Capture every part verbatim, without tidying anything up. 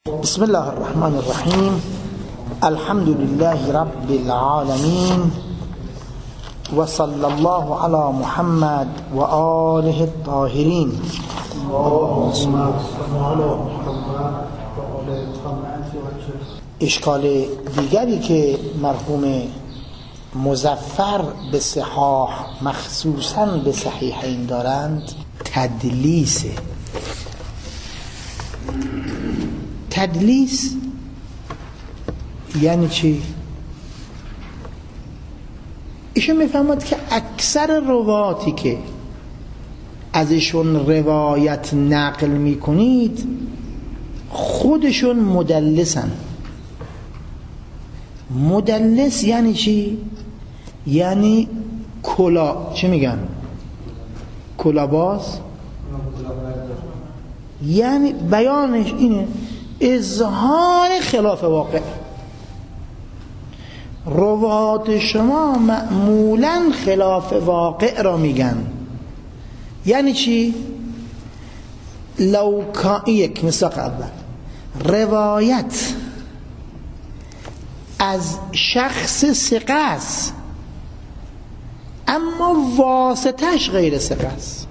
بسم الله الرحمن الرحيم. الحمد لله رب العالمين، وصلى الله على محمد وآله الطاهرين. اشکال دیگری که مرحوم مظفر به صحاح مخصوصاً به صحیحین دارند تدلیسه. تدلیس یعنی چی؟ ایشون میفهمد که اکثر رواتی که ازشون روایت نقل میکنید خودشون مدلسن. مدلس یعنی چی؟ یعنی کلا چی میگن؟ کلاباز. یعنی بیانش اینه اظهار خلاف واقع. روات شما معمولا خلاف واقع را میگن. یعنی چی؟ لو یک مثال اول روایت از شخص ثقه است اما واسطش غیر ثقه است،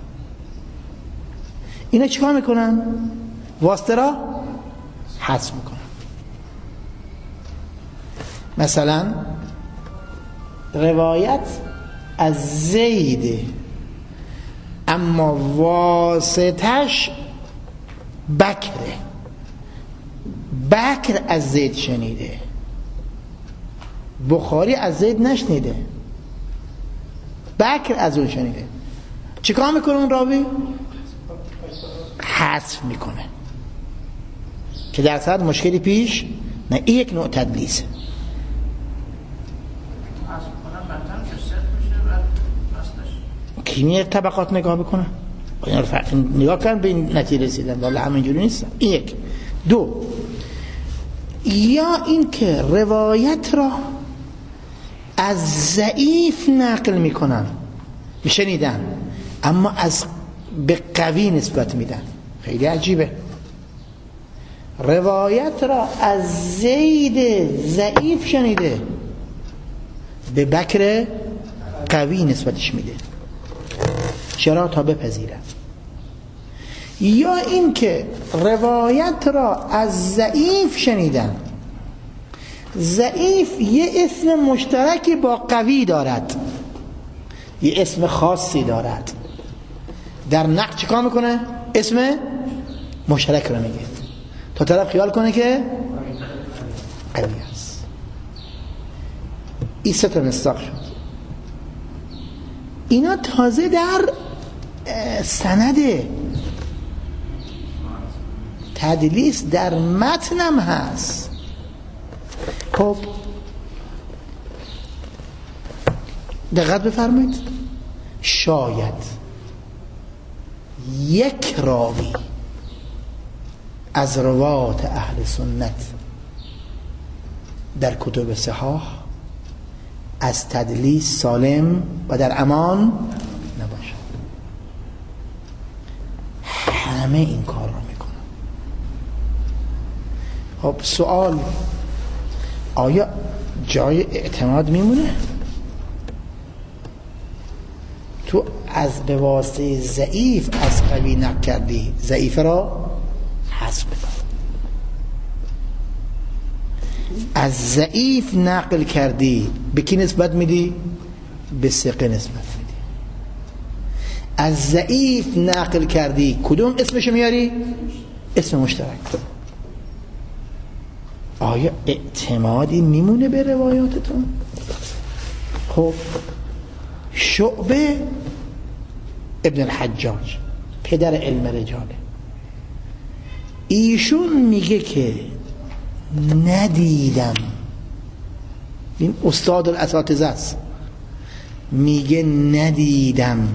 اینا چیکار میکنن؟ واسطه را حذف میکنن. مثلا روایت از زید اما واسطش بکره، بکر از زید شنیده، بخاری از زید نشنیده، بکر از اون شنیده. چیکار میکنه اون راوی؟ حذف میکنه که در صد مشکلی پیش نه. این یک نوع تدلیسه. کیمیای طبقات نگاه بکنه، نگاه کردن به این نتیجه رسیدن، ولی همینجوری نیست. این یک. دو، یا این که روایت را از ضعیف نقل میکنن، میشنیدن اما از به قوی نسبت میدن. خیلی عجیبه. روایت را از زید ضعیف شنیده به بکر قوی نسبتش میده. چرا؟ تا بپذیرن. یا این که روایت را از ضعیف شنیدن، ضعیف یه اسم مشترکی با قوی دارد، یه اسم خاصی دارد، در نقد چیکار میکنه؟ اسم مشترک رو میگه تا طرف خیال کنه که قوی است. این سه تا مصداق شد. اینا تازه در سنده. تدلیس در متنم هست. خب دقت بفرمایید، شاید یک راوی از روات اهل سنت در کتب صحاح از تدلیس سالم و در امان نباشد. همه این کار را میکنن. خب سوال، آیا جای اعتماد میمونه؟ تو از به واسطه ضعیف از قوی نقل کردی، ضعیف را حذف بکن. از ضعیف نقل کردی، به کی نسبت میدی؟ به ثقه نسبت میدی. از ضعیف نقل کردی، کدوم اسمشو میاری؟ اسم مشترک. آیا اعتمادی میمونه به روایاتتون؟ خب شعبه ابن الحجاج پدر علم رجاله، ایشون میگه که ندیدم، این استاد الاساتذه است، میگه ندیدم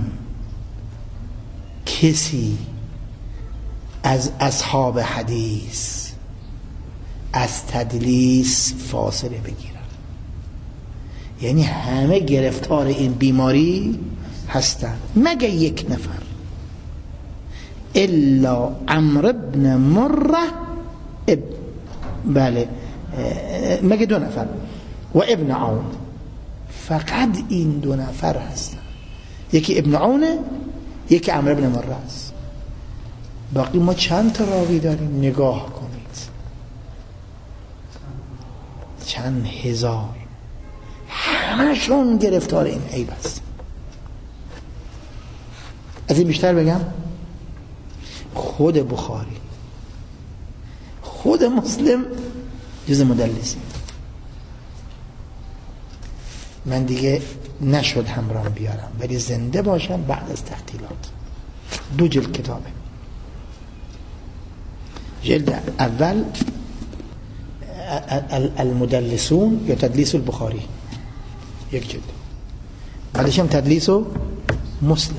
کسی از اصحاب حدیث از تدلیس فاصله بگیرن. یعنی همه گرفتار این بیماری هستن مگه یک نفر، الا عمرو بن مره بله مگه دو نفر و ابن عون، فقط این دو نفر هستن، یکی ابن عونه یکی عمرو بن مره است. باقی ما چند تا راوی داریم؟ نگاه کنید چند هزار، همشون گرفتار این عیب هست. از این بیشتر بگم؟ خود بخاری، خود مسلم جز مدلسی. من دیگه نشد همراه بیارم، ولی زنده باشم بعد از تعطیلات. دو جلد کتابه. جلد اول المدلسون یا تدلیس البخاری، یک جلد. بعدش هم تدلیس مسلم.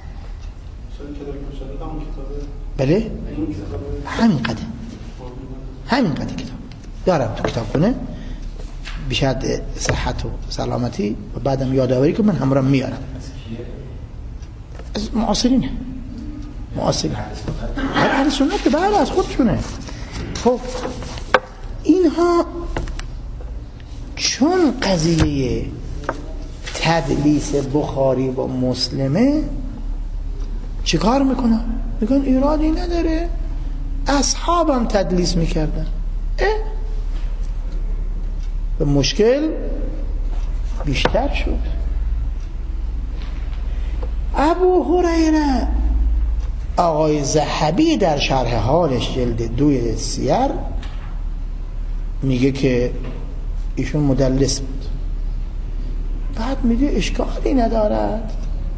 بله همین قدر همین قدر کتاب دارم تو کتاب خونه، بشهد صحت و سلامتی، و بعدم یادآوری که من همراه میارم. از معاصرینه معاصرین اهل سنت، بله از خودشونه. خب اینها چون قضیه تدلیس بخاری با مسلمه چه کار میکنن؟ میگن ایرادی نداره، اصحابم تدلیس میکردن. اه مشکل بیشتر شد. ابو هریره آقای ذهبی در شرح حالش جلد دوی سیر میگه که ایشون مدلس بود. بعد میگه اشکالی ندارد،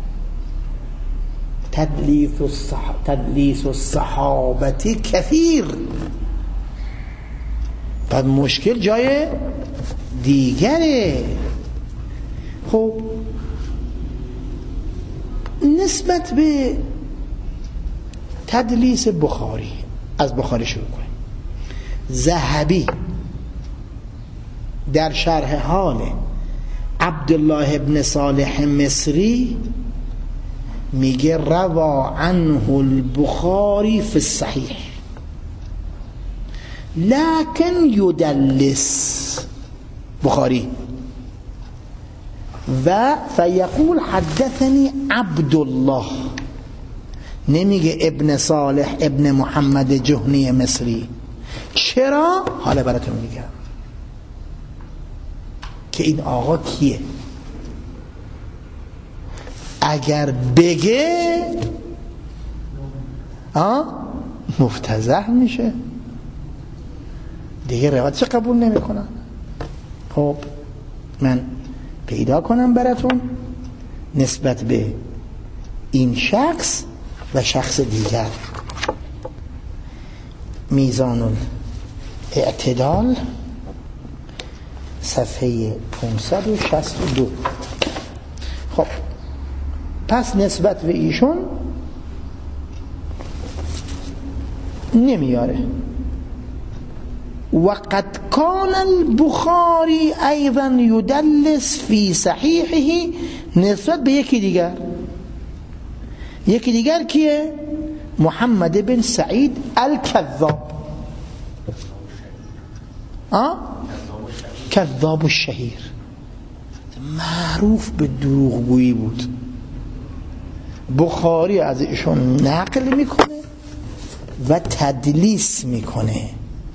تدلیس الصح... تدلیس الصحابتی کثیر. بعد مشکل جای دیگره. خب نسبت به تدلیس بخاری، از بخاری شروع کنیم. ذهبی در شرح حال عبدالله ابن صالح مصری میگه روا عنه البخاری فی الصحیح لكن يدلس بخاری و فیقول حدثني عبدالله، نمیگه ابن صالح ابن محمد جهنی مصری. چرا؟ حالا براتون میگم که این آقا کیه. اگر بگه آه مفتضح میشه دیگه، روایتش قبول نمیکنن. خب من پیدا کنم براتون نسبت به این شخص و شخص دیگر. میزان الاعتدال صفحه پانصد و شصت و دو. خب پس نسبت به ایشون نمیاره. وقد كان البخاري ايضا يدلس في صحيحه، نسبت به یکی دیگر. یکی دیگر کیه؟ محمد بن سعید الكذاب، آه کذاب الشهیر، معروف به دروغگویی بود. بخاری از ایشون نقل میکنه و تدلیس میکنه،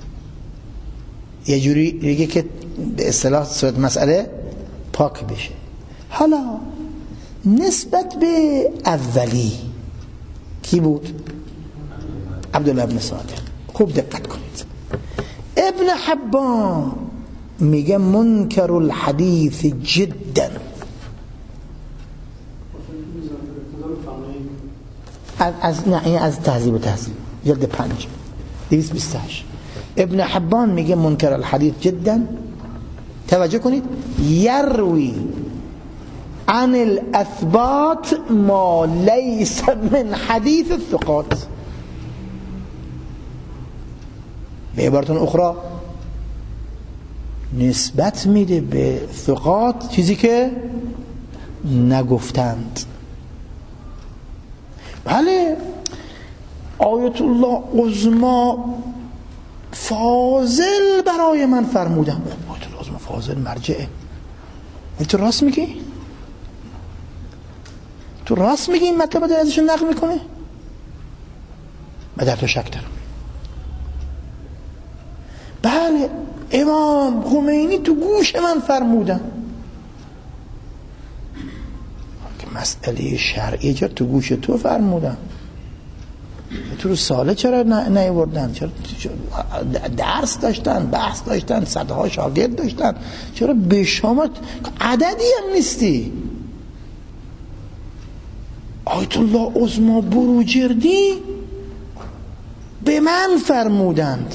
یه جوری دیگه که به اصطلاح صورت مسئله پاک بشه. حالا نسبت به اولی کی بود؟ عبدالله ابن صالح. خوب دقت کنید. ابن حبان میگه منکر الحدیث جدا. از از نه از تهذیب و تهذیب جلد پنج دویست و بیست و هشت. ابن حبان میگه منکر الحدیث جدا. توجه کنید. یروی عن الاثبات ما لیس من حدیث الثقات. به عبارتون اخرى نسبت میده به ثقات چیزی که نگفتند. بله آیت الله عظما فاضل برای من فرمودم. آیت الله عظما فاضل مرجعه. تو راست میگی؟ تو راست میگی این مطلب داره ازشون نقل میکنه؟ من در تو شک دارم. بله امام خمینی تو گوش من فرمودن که مسئله شرعی جا تو گوش تو فرمودن، تو رو ساله چرا نیاوردن؟ چرا درس داشتن، بحث داشتن، صدها شاگرد داشتن، چرا به شما عددی هم نیستی؟ آیت الله عظما بروجردی به من فرمودند.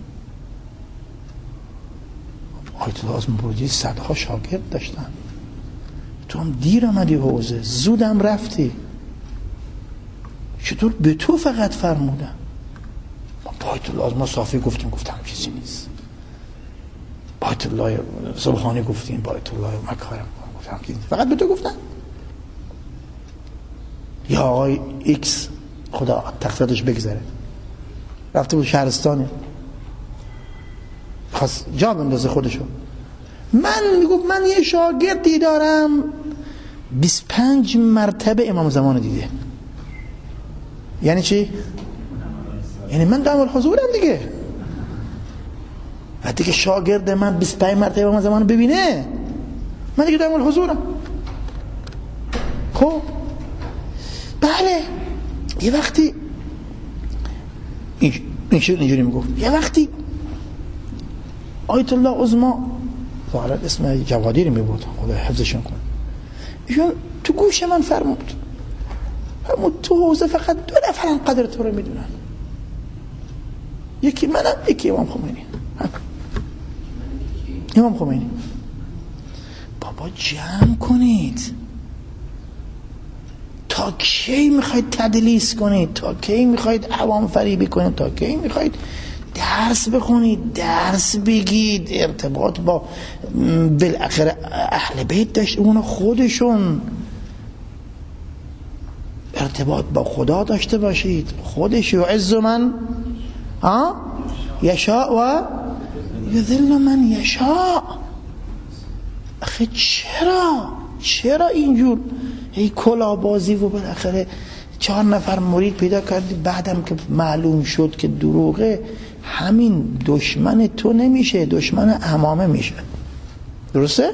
آیت الله عظما بروجردی صدها شاگرد داشتن، تو هم دیر آمدی حوزه، زودم رفتی، چطور به تو فقط فرمودن؟ ما با آیت الله عظما صافی گفتیم، گفتم چیزی نیست. با آیت الله سبحانی گفتیم، با آیت الله مکارم گفتم چیزی نیست. فقط به تو گفتن؟ یا آقای ایکس خدا تغفیراتش بگذره رفته بود شهرستانه، خواست جا بندازه خودشو، من میگفت من یه شاگردی دارم بیست و پنج مرتبه امام زمان دیده. یعنی چی؟ یعنی من دائم الحضورم دیگه. وقتی که شاگرد من بیست و پنج مرتبه امام زمان ببینه، من دیگه دائم الحضورم. خب بله یه وقتی این شد اینجوری میگفت، یه وقتی آیت الله عظما ظاهرا اسم جوادی رو میبود، خدا حفظشون کن، ایشون تو گوش من فرمود فرمود تو حوزه فقط دو نفرن قدر تو رو میدونن، یکی منم، یکی امام خمینی. امام خمینی. بابا جمع کنید، تا کی میخواید تدلیس کنید؟ تا کی میخواید عوام فریبی کنید؟ تا کی میخواید درس بخونید، درس بگید، ارتباط با بالاخره اهل بیت داشت، اونا خودشون ارتباط با خدا داشته باشید. خودش یعز من ها یشاء و یذل من یشاء. اخی چرا چرا اینجور هی کلابازی و بالاخره چهار نفر مرید پیدا کردی، بعدم که معلوم شد که دروغه، همین دشمن تو نمیشه، دشمن عمامه میشه. درسته؟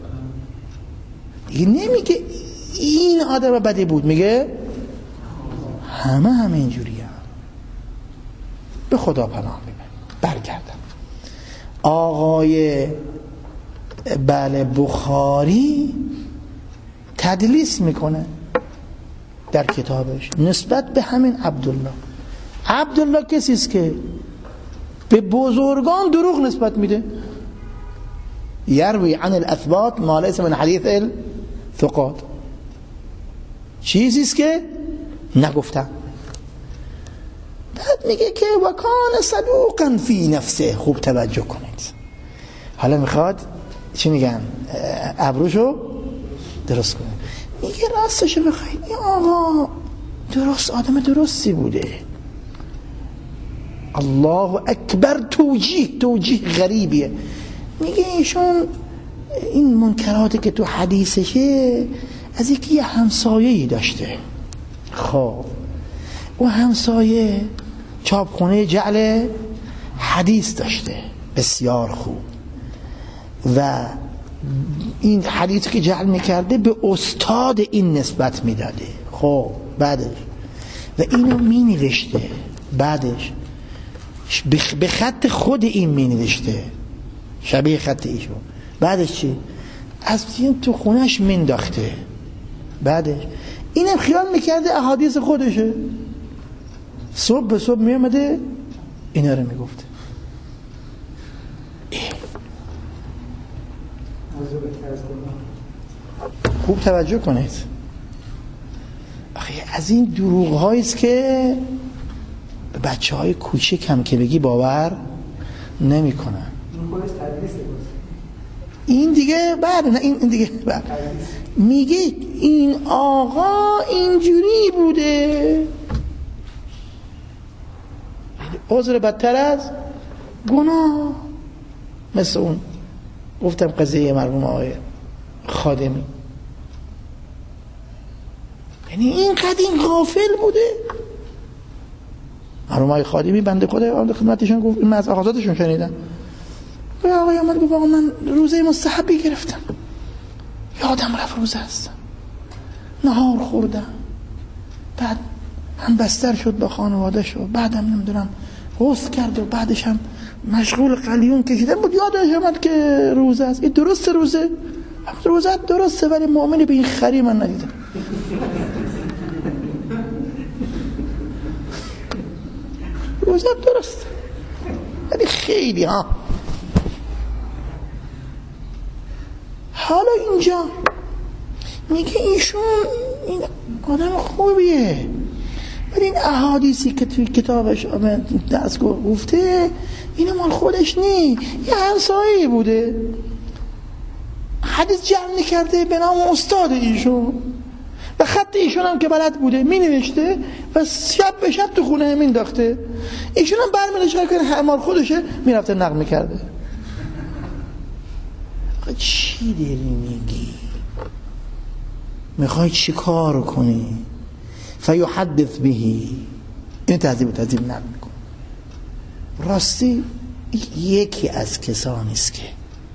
دیگه نمیگه این آدم بدی بود، میگه همه همه اینجوری هم. به خدا پناه میبرم. برگردم آقای بله بخاری تدلیس میکنه در کتابش نسبت به همین عبدالله. عبدالله کسی است که به بزرگان دروغ نسبت میده، یروی عن الاثبات ما لیس من حدیث الثقات، چیزی است که نگفتن. بعد میگه که وکان صدوقا فی نفسه. خوب توجه کنید، حالا میخواد چی میگن ابروشو درست کنه. میگه راستشو بخواید این آقا درست آدم درستی بوده. الله اکبر توجیه توجیه غریبیه. میگه ایشون این منکراتی که تو حدیثشه از یکی یه همسایه‌ای داشته. خب و همسایه چاپخونه جعل حدیث داشته بسیار خوب، و این حدیثی که جعل میکرده به استاد این نسبت میداده. خب بعدش و اینو مینوشته، بعدش به خط خود این مینوشته شبیه خط ایشون. بعدش چی؟ از این تو خونش مینداخته. بعدش اینم خیال میکرده احادیث خودشه، صبح به صبح میامده اینا رو میگفته. خوب توجه کنید، آخه از این دروغ هاییست که بچه های کوچک هم که بگی باور نمی کنن. این دیگه بعد نه این دیگه بعد میگه این آقا اینجوری بوده. عذر بدتر از گناه. مثل اون گفتم قضیه مرحوم آقای خادمی، یعنی این قدیم غافل بوده. مرحوم آقای خادمی بنده خدا خدمتشون گفت، من از آغازاتشون شنیدم، آقای آمد گفت آقا من روزه مستحبی گرفتم، یادم رفت روزه هستم، نهار خوردم، بعد هم بستر شد با خانواده شد، بعدم نمیدونم غسل کرد و بعدش هم مشغول قلیون کشیدن بود، یادش آمد که روزه است. این درسته روزه؟ روزه درسته، ولی مؤمنی به این خری من ندیدم. روزه درسته ولی خیلی ها. حالا اینجا میگه ایشون این آدم خوبیه، ولی این احادیثی که توی کتابش دست گفته اینو مال خودش نی، یه همسایه‌ای بوده حدیث جمع کرده به نام استاد ایشون و خط ایشون هم که بلد بوده می نوشته و شب به شب تو خونه همین داخته، ایشون هم برمی‌داشت که مال خودشه میرفته نقل میکرده. چی داری میگی؟ میخوای چی کار کنی؟ فیحدث بهی، این تهذیب و تهذیب نقل میکن. راستی یکی از کسانی است که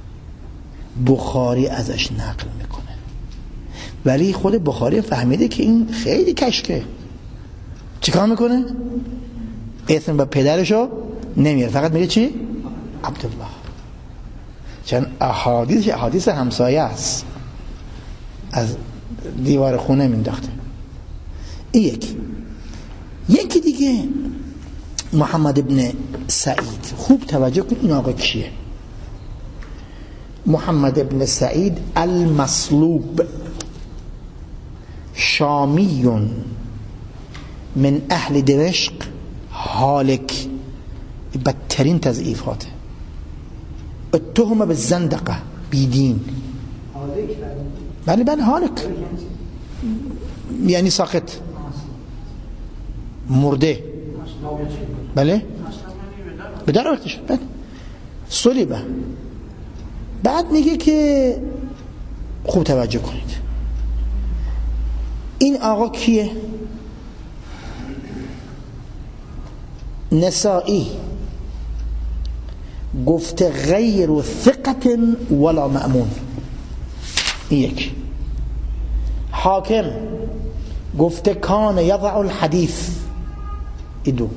بخاری ازش نقل میکنه، ولی خود بخاری فهمیده که این خیلی کشکه، چیکار میکنه؟ اسم با پدرشو نمیاره، فقط میگه چی؟ عبدالله، چون احادیث احادیث همسایه است، از دیوار خونه مینداخته. این یکی. یکی دیگه محمد ابن سعید، خوب توجه کن این آقا کیه. محمد ابن سعید المصلوب، شامی من اهل دمشق، هالک، بدترین تضعیفاته، اتهم بالزندقه، بیدین. بله بله هالک یعنی ساقط، مرده، بله به در آورده شد، بله صلیبه. بعد میگه که خوب توجه کنید این آقا کیه؟ نسائی گفته غیر ثقت ولا مأمون، این یک. حاکم گفته کان یضع الحدیث، این دو.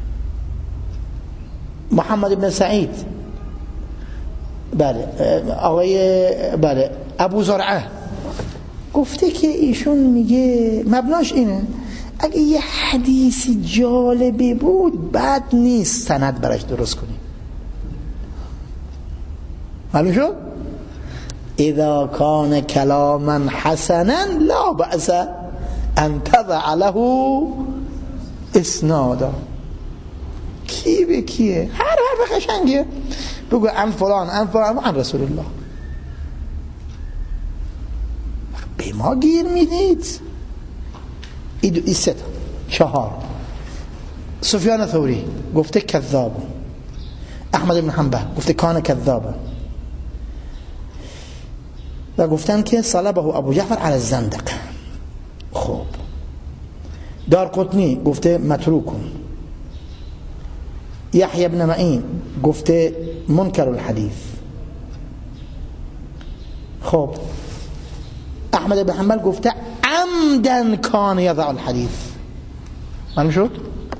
محمد ابن سعید، بله آقای بله ابو زرعه گفته که ایشون میگه مبناش اینه اگه یه حدیثی جالبی بود بد نیست سند براش درست کنی. معلوم شد؟ اذا کان کلاما حسنا لا بأس ان تضع له اسنادا. کی به کیه؟ هر حرف قشنگه بگو عن فلان عن فلان عن رسول الله. به ما گیر میدید. ای سه تا. چهار. سفیان ثوری گفته کذاب، احمد بن حنبل گفته کان کذابا و گفتن که صلبه ابو جعفر علی الزندق. خب دارقطنی گفته متروکون، یحیی بن معین گفته منکر الحدیث. خب احمد بن حنبل گفته عمدن کان یضع الحدیث. معلوم شد؟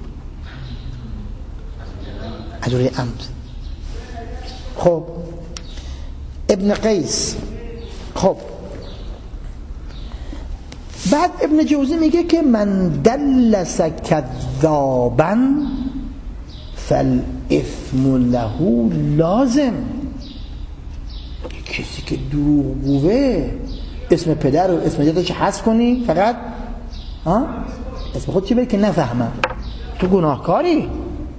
عجوری عمد. خب ابن قیس. خب بعد ابن جوزی میگه که من دلس کذابا فالاثم له لازم. کسی که دروغگوه اسم پدر و اسم جدش حذف کنی، فقط ها اسم خود چی بگی که نفهمم، تو گناهکاری،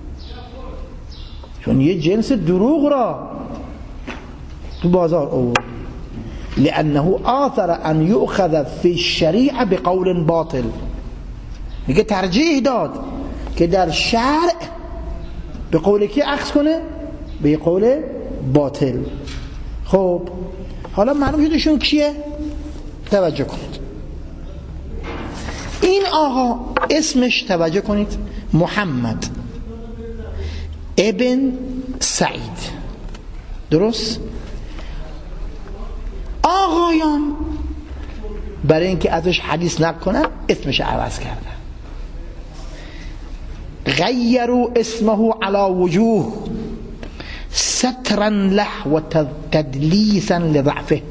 چون یه جنس دروغ را تو بازار آورد. لانه آثر ان یؤخذ فی الشریعه بقول باطل. میگه ترجیح داد که در شرع به قول کی اخذ کنه؟ به قول باطل. خب حالا معلوم شدشون کیه؟ توجه کنید این آقا اسمش، توجه کنید، محمد ابن سعید، درست؟ آقایان برای اینکه ازش حدیث نقل کنن اسمش عوض کردن، غیروا اسمه علی وجوه سترا له و تدلیسا لضعفه،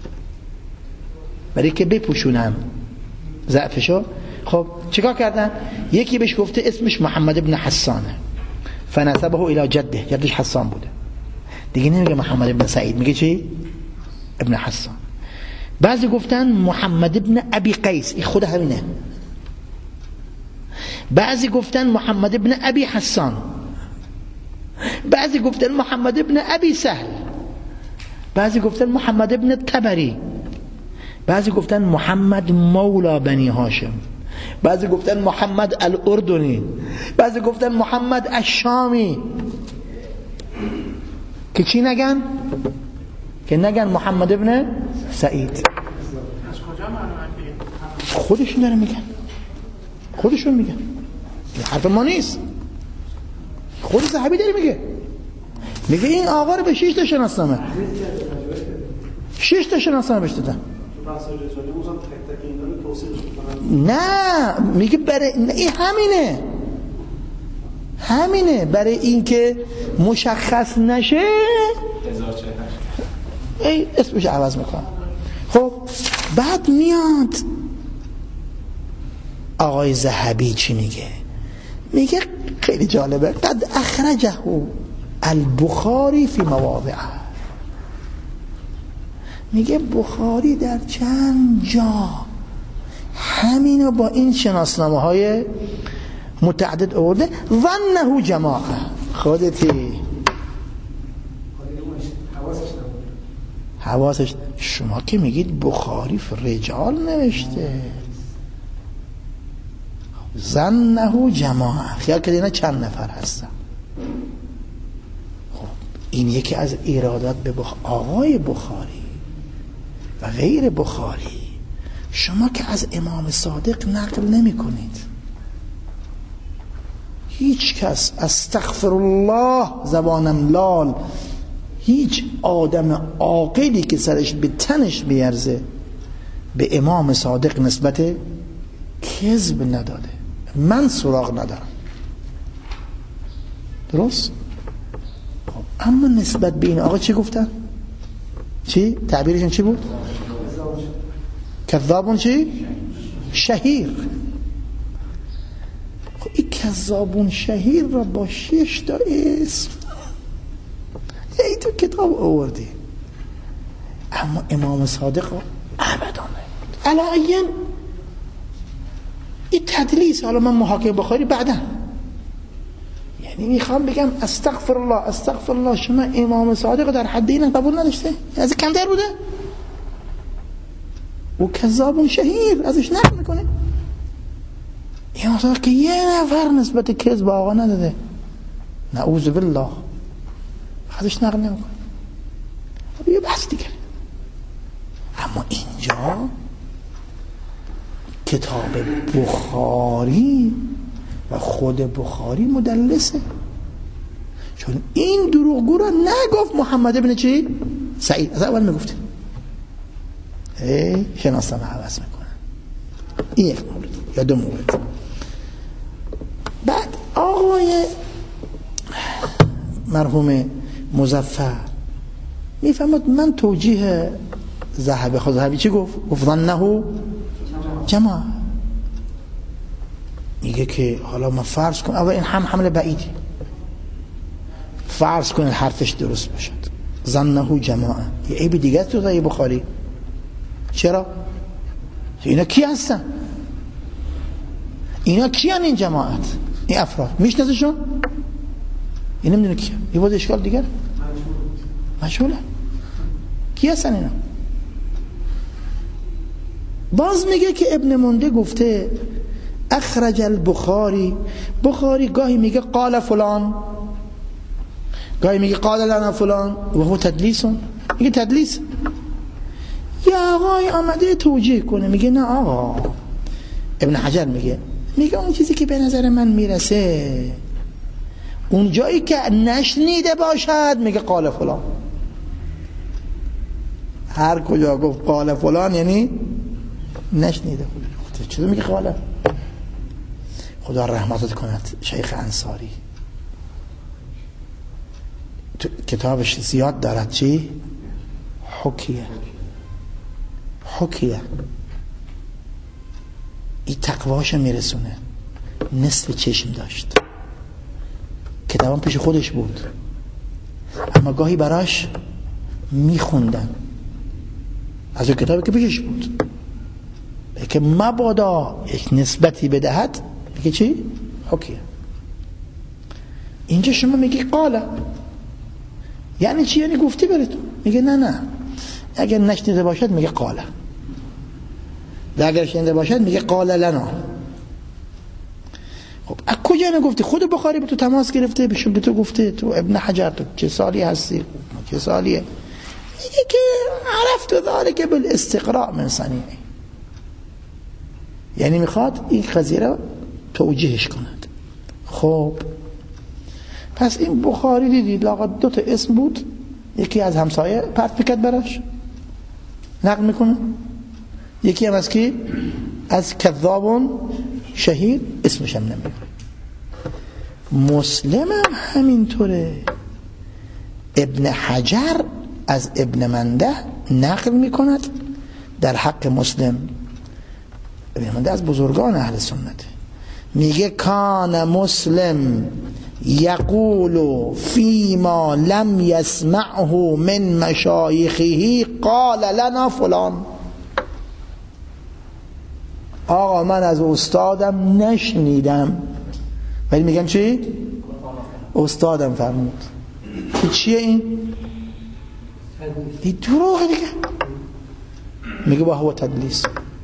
برای که بپوشونن ضعفشو. خب چیکار کردن؟ یکی بهش گفته اسمش محمد ابن حسانه، فنسبه الى جده، جدش حسان بوده، دیگه نمیگه محمد ابن سعید، میگه چی؟ ابن حسان. بعضی گفتن محمد ابن ابی قیس، این خود همینه. بعضی گفتن محمد ابن ابی حسان، بعضی گفتن محمد ابن ابی سهل، بعضی گفتن محمد ابن تبری، بعضی گفتن محمد مولا بنی هاشم، بعضی گفتن محمد الاردنی، بعضی گفتن محمد الشامی. که چی نگن؟ که نگن محمد ابن سعید. خودشون داره میگن، خودشون میگن، این حرف ما نیست، خود صحابی داره میگه. میگه این آقا رو به شش تا شناسنامه شش تا شناسنامه بهش دادن. نه میگه برای این همینه همینه برای اینکه مشخص نشه ای اسمش عوض میکنه. خب بعد میاد آقای ذهبی چی میگه؟ میگه خیلی جالبه، قد اخرجه البخاری فی مواضعه، میگه بخاری در چند جا همینو با این شناسنامه های متعدد آورده. ظنه جماعه، خودتی حواسش، شما که میگید بخاری فی رجال نوشته، ظنه جماعه، خیال که اینا چند نفر هستن. خب این یکی از ایرادات به بخ... آقای بخاری و غیر بخاری. شما که از امام صادق نقل نمی کنید، هیچ کس، استغفر الله زبانم لال، هیچ آدم عاقلی که سرش به تنش بیارزه به امام صادق نسبت کذب نداده. من سراغ ندارم، درست؟ خب اما نسبت به این آقا چی گفتن؟ چی؟ تعبیرشون چی بود؟ کذابون چی؟ شهیر. خب این کذابون شهیر را با شش تا اسم ای تو کتاب آوردی، اما امام صادق را ابدا علایین این تدلیس. حالا من محاکمه بخاری بعدا، یعنی میخوام بگم استغفر الله استغفر الله، شما امام صادق در حد این قبول نداشته؟ از کم در بوده و کذاب شهیر ازش نقل میکنه. امام صادق که یه نفر نسبت کذب آقا نداده، نعوذ بالله، ازش نقل نمیکنه. یه بحث دیگه. اما اینجا کتاب بخاری و خود بخاری مدلسه، چون این دروغگو را نگفت محمد ابن چی؟ سعید، از اول میگفته. ای شناسنامه عوض میکنن. این یک مورد یا دو مورد. بعد آقای مرحوم مظفر میفهمد من توجیه ذهبی، خود ذهبی چی گفت؟ گفت ظنه جماعه. میگه که حالا ما فرض کن، اول این هم حمل بعیدی، فرض کن حرفش درست باشد، ظنه جماعه، یه عیب دیگه تو صحیح بخاری. چرا؟ اینا کی هستن؟ اینا کی هستن این جماعت؟ این افراد میشناسشون؟ این نمیدونه کی، یه بود اشکال دیگر مشغوله. کی هستن اینا؟ باز میگه که ابن منده گفته اخرج البخاری، بخاری گاهی میگه قال فلان، گاهی میگه قال لنا فلان و هو تدلیسون، میگه تدلیس. یا آقای آمده توجیه کنه، میگه نه آقا. ابن حجر میگه میگه اون چیزی که به نظر من میرسه اون جایی که نشنیده باشد میگه قال فلان. هر کجا گفت قال فلان یعنی نشنیده. چطور میگه قال؟ خدا رحمتت کند شیخ انصاری کتابش زیاد دارد چی؟ حکیه. حکیه این تقواش میرسونه. نصف چشم داشت، کتابم پیش خودش بود، اما گاهی براش میخوندن از اون کتابی که پیشش بود که مبادا یک نسبتی بدهد. میگه چی؟ حکیه. اینجا شما میگی قاله یعنی چی؟ یعنی گفتی برید. میگه نه نه، اگر نشنیده باشد میگه قاله، اگر شنیده باشد میگه قال لنا. خب از کجا نگفتی؟ خود بخاری به تو تماس گرفته، بهشون به تو گفته تو ابن حجر تو چه سالی هستی؟ چه سالیه؟ میگه که عرفت ذلك بالاستقراء من صنیعه، یعنی میخواد این قضیه رو توجیهش کند. خب پس این بخاری دیدید لاغت دو تا اسم بود، یکی از همسایه پرت میکرد براش نقل میکنه، یکی هم از کی؟ از کذابون شهید، اسمش هم نمیگه. مسلم هم همینطوره. ابن حجر از ابن منده نقل میکند در حق مسلم. ابن منده از بزرگان اهل سنت میگه کان مسلم یقول فیما لم یسمعه من مشایخه قال لنا فلان. آقا من از استادم نشنیدم ولی میگم چی؟ استادم فرمود. این چیه این؟ این دروغه دیگه. میگه با هو تدلیس.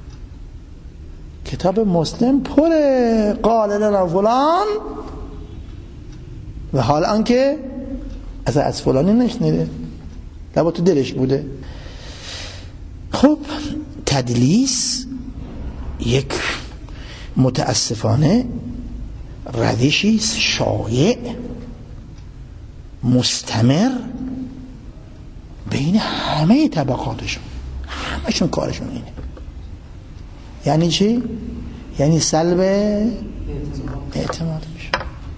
کتاب مسلم پره قال لنا فلان و حال آنکه از از فلانی نشنیده، لبا تو دلش بوده. خب تدلیس یک متاسفانه روشی شایع مستمر بین همه طبقاتشون، همشون کارشون اینه. یعنی چی؟ یعنی سلب اعتمادش.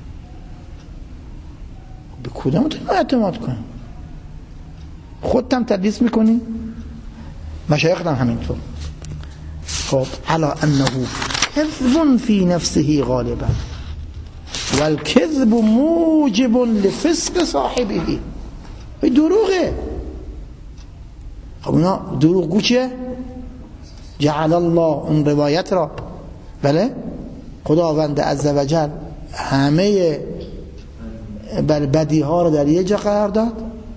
به کدومتون اعتماد کن؟ خودت هم تدلیس میکنی، مشایخت هم همینطور. خب علا انه کذب فی نفسه غالبا والکذب موجب لفسق صاحبه. این دروغه. خب اینا دروغ گو چیه؟ جعل الله اون روایت را، بله، خداوند عزوجل همه بدی ها رو در یه جا قرار داد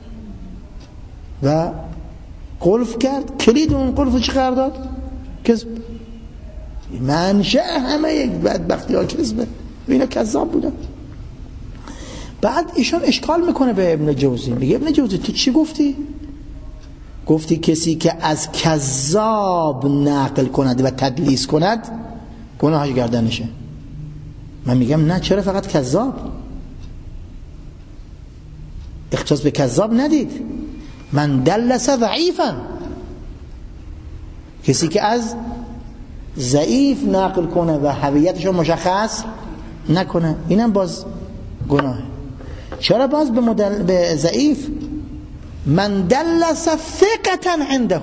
و قلف کرد. کلید اون قلف چی قرار داد؟ کذب. منشأ همه یک بدبختی ها کذبه. اینا کذاب بودن. بعد ایشان اشکال میکنه به ابن جوزی، میگه ابن جوزی تو چی گفتی؟ گفتی کسی که از کذاب نقل کند و تدلیس کند گناهش گردنشه. من میگم نه، چرا فقط کذاب؟ اختصاص به کذاب ندید. من دلس ضعیفا، کسی که از ضعیف نقل کنه و هویتش رو مشخص نکنه اینم باز گناهه. چرا باز به, مدل... به ضعیف؟ من دلس ثقتا عنده،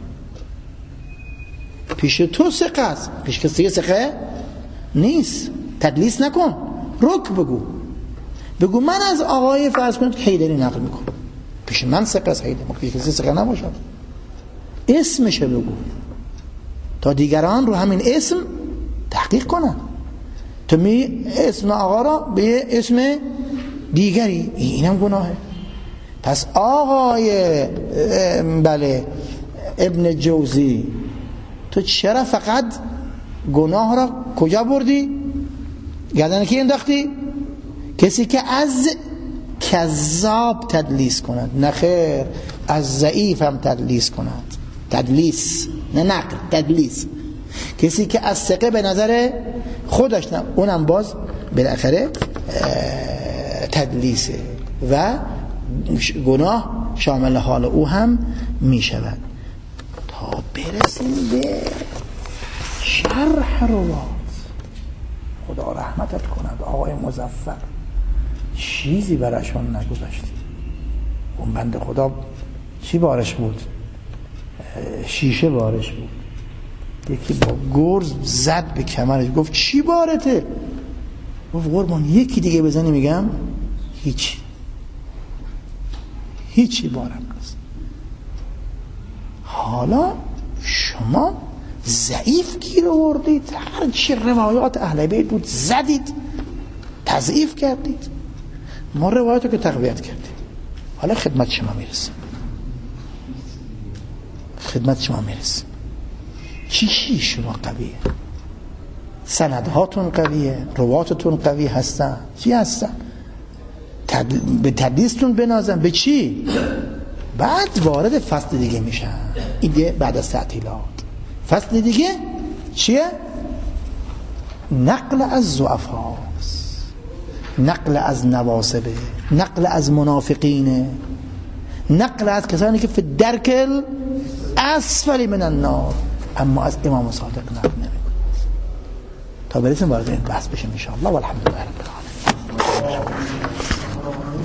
پیش تو ثقه است، پیش کسی ثقه نیست. تدلیس نکن، رک بگو. بگو من از آقای فرض کنید حیدری نقل میکنم، پیش من ثقه است حیدری، پیش کسی ثقه نباشد. اسمش بگو تا دیگران رو همین اسم تحقیق کنن. تو می اسم آقا را به اسم دیگری، اینم گناهه. پس آقای بله ابن جوزی تو چرا فقط گناه را کجا بردی؟ گردن کی انداختی؟ کسی که از کذاب تدلیس کند، نه خیر، از ضعیف هم تدلیس کند. تدلیس نه نقل، تدلیس. کسی که از ثقه به نظر خودش نه، اونم باز بالاخره تدلیسه و گناه شامل حال او هم می شود. تا برسیم به شرح روات. خدا رحمتت کند آقای مظفر، چیزی براشون نگذاشتی. اون بنده خدا چی بارش بود؟ شیشه بارش بود. یکی با گرز زد به کمرش، گفت چی بارته؟ گفت قربان یکی دیگه بزنی میگم هیچ هیچی بارم نیست. حالا شما ضعیف گیر آوردید، هر چی روایات اهل بیت بود زدید، تضعیف کردید. ما روایاتو که تقویت کردیم، حالا خدمت شما میرسیم، خدمت شما میرسیم. چی چی شما قویه؟ سندهاتون قویه، رواتتون قوی هستن، چی هستن؟ تد... به تدلیستون بنازن، به چی؟ بعد وارد فصل دیگه میشن. این بعد از تعطیلات فصل دیگه چیه؟ نقل از ضعفاست، نقل از نواصبه، نقل از منافقینه، نقل از کسانی که فی الدرک اسفل من النار، اما از امام صادق نقل نمیکنه. تا برسیم وارد این بحث بشیم ان شاء الله. والحمد لله رب العالمین.